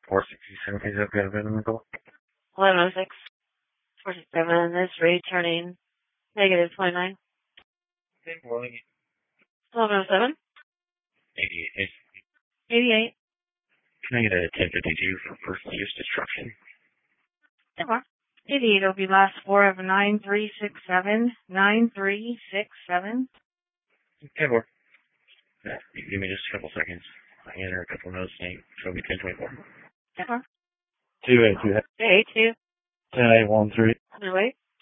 467, please have got a bit of nickel. 1106. 467 is returning negative 29. Okay, morning. 1107. 88. 88. Can I get a 1052 for first use destruction? Sure. 88 will be last four of 9367. 9367. Okay, board. Give me just a couple seconds. I enter a couple notes saying show me 1024. Sure. 282. 82. 10813. 108.